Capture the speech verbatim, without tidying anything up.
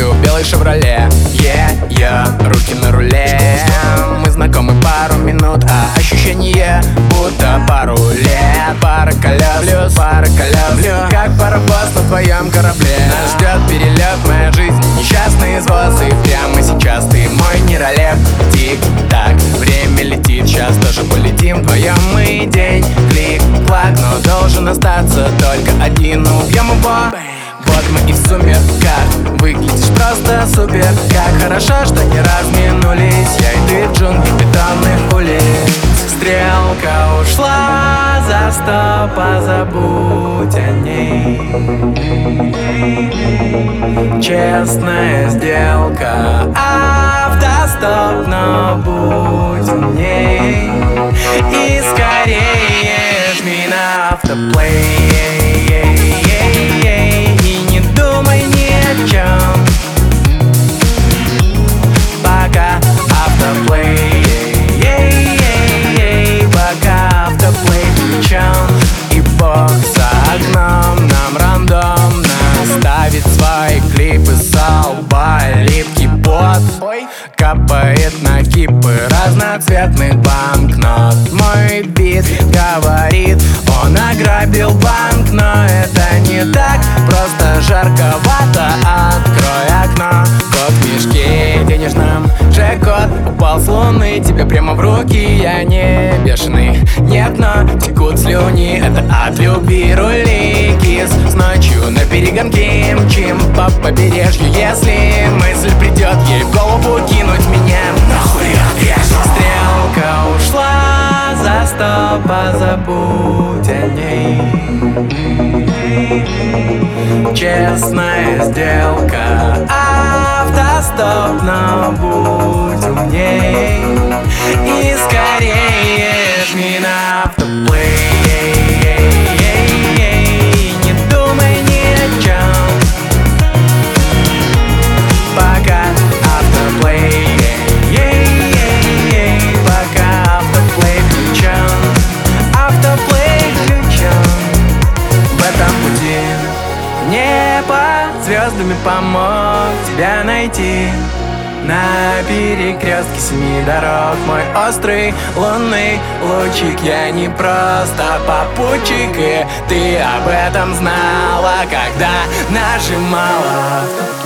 водителю белый «Шевроле». Е-е, руки на руле. Мы знакомы пару минут, а ощущение будто пару лет. Пара колес, плюс пара колес, как паровоз на твоем корабле. Нас ждет перелет, моя жизнь несчастный извоз. И прямо сейчас ты мой нейролеп. Тик-так, время летит, сейчас тоже полетим вдвоем мы день. Клик-клак, но должен остаться только один, убьем его. Вот мы и в сумерках, выглядишь просто супер. Как хорошо, что не разминулись я и ты в джунгли бетонных улиц. Стрелка ушла за сто, позабудь о ней. Честная сделка, автостоп, но будь умней. И скорее жми на автоплей. Пока автоплей, пока автоплей включен. И Бог за окном нам рандомно ставит свои клипы со лба. Липкий пот капает на кипы разноцветных банкнот. Мой бит говорит, он ограбил банк, но это не так, просто жарковато. Открой окно, кот в мешке денежном. Джекпот упал с луны тебе прямо в руки. Я не бешеный, нет, но текут слюни. Это от любви рули. Кис с ночью на перегонке мчим по побережью. Если мысль придет ей в голову кинуть меня, нахуй я стрелка ушла за сто, позабудь о ней. Честная сделка, автостоп, но будь умней. И скорее жми на автоплей. Не думай ни о чем, пока автоплей. Пока автоплей включен, автоплей включен. В этом пути небо звездами помог тебя найти. На перекрестке семи дорог мой острый лунный лучик. Я не просто попутчик, и ты об этом знала, когда нажимала.